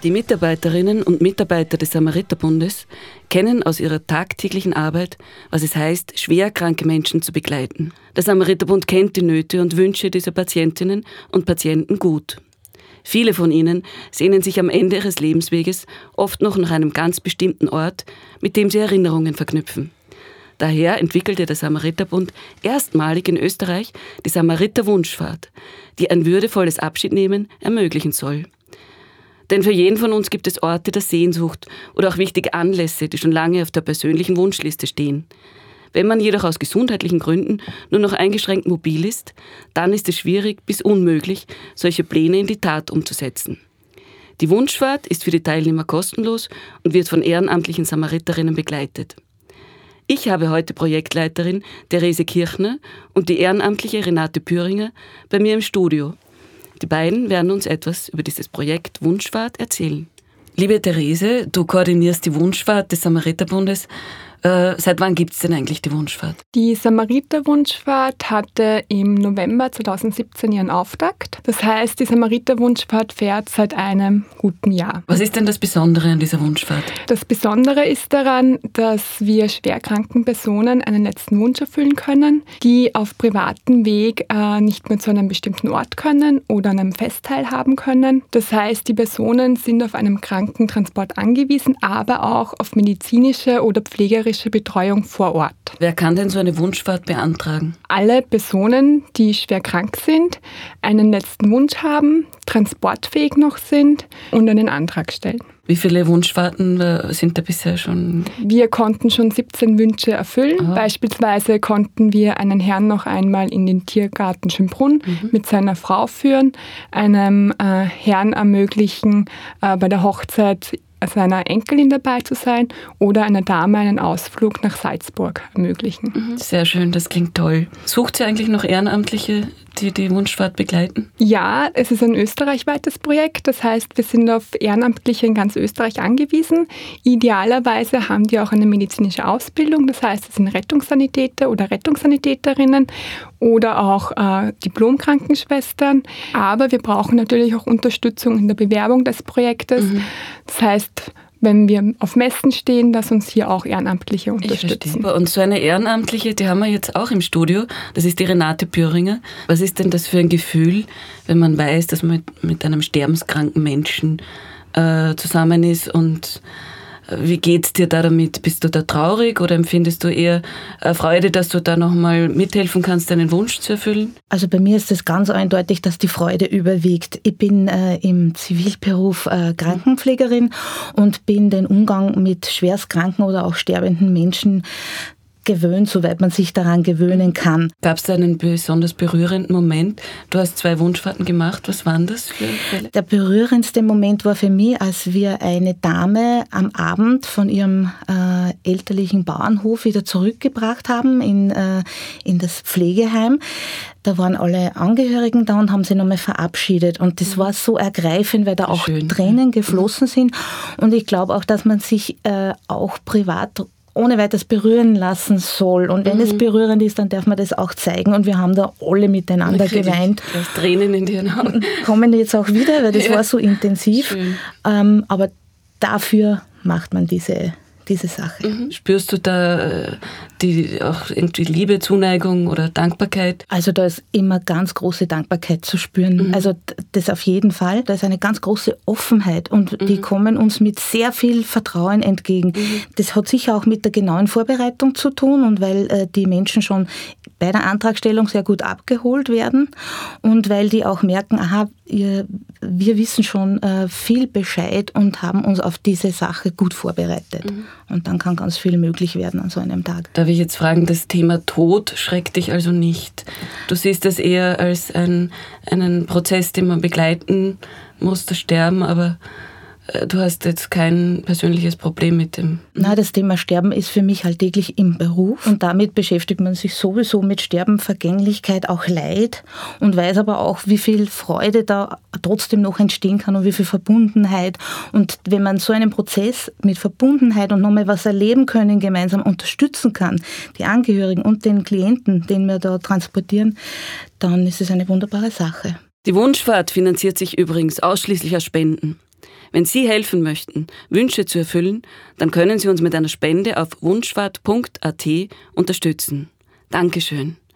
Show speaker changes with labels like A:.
A: Die Mitarbeiterinnen und Mitarbeiter des Samariterbundes kennen aus ihrer tagtäglichen Arbeit, was es heißt, schwerkranke Menschen zu begleiten. Der Samariterbund kennt die Nöte und Wünsche dieser Patientinnen und Patienten gut. Viele von ihnen sehnen sich am Ende ihres Lebensweges oft noch nach einem ganz bestimmten Ort, mit dem sie Erinnerungen verknüpfen. Daher entwickelte der Samariterbund erstmalig in Österreich die Samariter-Wunschfahrt, die ein würdevolles Abschiednehmen ermöglichen soll. Denn für jeden von uns gibt es Orte der Sehnsucht oder auch wichtige Anlässe, die schon lange auf der persönlichen Wunschliste stehen. Wenn man jedoch aus gesundheitlichen Gründen nur noch eingeschränkt mobil ist, dann ist es schwierig bis unmöglich, solche Pläne in die Tat umzusetzen. Die Wunschfahrt ist für die Teilnehmer kostenlos und wird von ehrenamtlichen Samariterinnen begleitet. Ich habe heute Projektleiterin Therese Kirchner und die ehrenamtliche Renate Püringer bei mir im Studio. Die beiden werden uns etwas über dieses Projekt Wunschfahrt erzählen. Liebe Therese, du koordinierst die Wunschfahrt des Samariterbundes. Seit wann gibt es denn eigentlich die Wunschfahrt?
B: Die Samariter-Wunschfahrt hatte im November 2017 ihren Auftakt. Das heißt, die Samariter-Wunschfahrt fährt seit einem guten Jahr.
A: Was ist denn das Besondere an dieser Wunschfahrt?
B: Das Besondere ist daran, dass wir schwerkranken Personen einen letzten Wunsch erfüllen können, die auf privatem Weg nicht mehr zu einem bestimmten Ort können oder an einem Fest teilhaben können. Das heißt, die Personen sind auf einen Krankentransport angewiesen, aber auch auf medizinische oder pflegerische Betreuung vor Ort.
A: Wer kann denn so eine Wunschfahrt beantragen?
B: Alle Personen, die schwer krank sind, einen letzten Wunsch haben, transportfähig noch sind und einen Antrag stellen.
A: Wie viele Wunschfahrten sind da bisher schon?
B: Wir konnten schon 17 Wünsche erfüllen. Aha. Beispielsweise konnten wir einen Herrn noch einmal in den Tiergarten Schönbrunn mit seiner Frau führen, einem Herrn ermöglichen, bei der Hochzeit seiner Enkelin dabei zu sein oder einer Dame einen Ausflug nach Salzburg ermöglichen.
A: Sehr schön, das klingt toll. Sucht ihr eigentlich noch Ehrenamtliche, die die Wunschfahrt begleiten?
B: Ja, es ist ein österreichweites Projekt. Das heißt, wir sind auf Ehrenamtliche in ganz Österreich angewiesen. Idealerweise haben die auch eine medizinische Ausbildung. Das heißt, es sind Rettungssanitäter oder Rettungssanitäterinnen oder auch Diplom-Krankenschwestern. Aber wir brauchen natürlich auch Unterstützung in der Bewerbung des Projektes. Das heißt, wenn wir auf Messen stehen, dass uns hier auch Ehrenamtliche unterstützen.
A: Und so eine Ehrenamtliche, die haben wir jetzt auch im Studio, das ist die Renate Püringer. Was ist denn das für ein Gefühl, wenn man weiß, dass man mit einem sterbenskranken Menschen zusammen ist und wie geht's dir da damit? Bist du da traurig oder empfindest du eher Freude, dass du da nochmal mithelfen kannst, deinen Wunsch zu erfüllen?
C: Also bei mir ist es ganz eindeutig, dass die Freude überwiegt. Ich bin im Zivilberuf Krankenpflegerin und bin den Umgang mit schwerstkranken oder auch sterbenden Menschen gewöhnt, soweit man sich daran gewöhnen kann.
A: Gab es da einen besonders berührenden Moment? Du hast 2 Wunschfahrten gemacht. Was waren das für Fälle?
C: Der berührendste Moment war für mich, als wir eine Dame am Abend von ihrem elterlichen Bauernhof wieder zurückgebracht haben in das Pflegeheim. Da waren alle Angehörigen da und haben sie nochmal verabschiedet. Und das war so ergreifend, weil da auch Tränen geflossen sind. Und ich glaube auch, dass man sich auch privat ohne weiteres berühren lassen soll. Und wenn es berührend ist, dann darf man das auch zeigen. Und wir haben da alle miteinander geweint.
A: Du hast Tränen in den Augen.
C: Kommen jetzt auch wieder, weil das war so intensiv. Aber dafür macht man diese Sache.
A: Spürst du da auch irgendwie Liebe, Zuneigung oder Dankbarkeit?
C: Also da ist immer ganz große Dankbarkeit zu spüren. Also das auf jeden Fall. Da ist eine ganz große Offenheit und die kommen uns mit sehr viel Vertrauen entgegen. Das hat sicher auch mit der genauen Vorbereitung zu tun und weil die Menschen schon bei der Antragstellung sehr gut abgeholt werden und weil die auch merken, aha, wir wissen schon viel Bescheid und haben uns auf diese Sache gut vorbereitet. Und dann kann ganz viel möglich werden an so einem Tag.
A: Darf ich jetzt fragen, das Thema Tod schreckt dich also nicht? Du siehst das eher als einen Prozess, den man begleiten muss, das Sterben, aber du hast jetzt kein persönliches Problem mit dem?
C: Nein, das Thema Sterben ist für mich alltäglich im Beruf und damit beschäftigt man sich sowieso mit Sterben, Vergänglichkeit, auch Leid und weiß aber auch, wie viel Freude da trotzdem noch entstehen kann und wie viel Verbundenheit. Und wenn man so einen Prozess mit Verbundenheit und nochmal was erleben können, gemeinsam unterstützen kann, die Angehörigen und den Klienten, den wir da transportieren, dann ist es eine wunderbare Sache.
A: Die Wunschfahrt finanziert sich übrigens ausschließlich aus Spenden. Wenn Sie helfen möchten, Wünsche zu erfüllen, dann können Sie uns mit einer Spende auf wunschfahrt.at unterstützen. Dankeschön.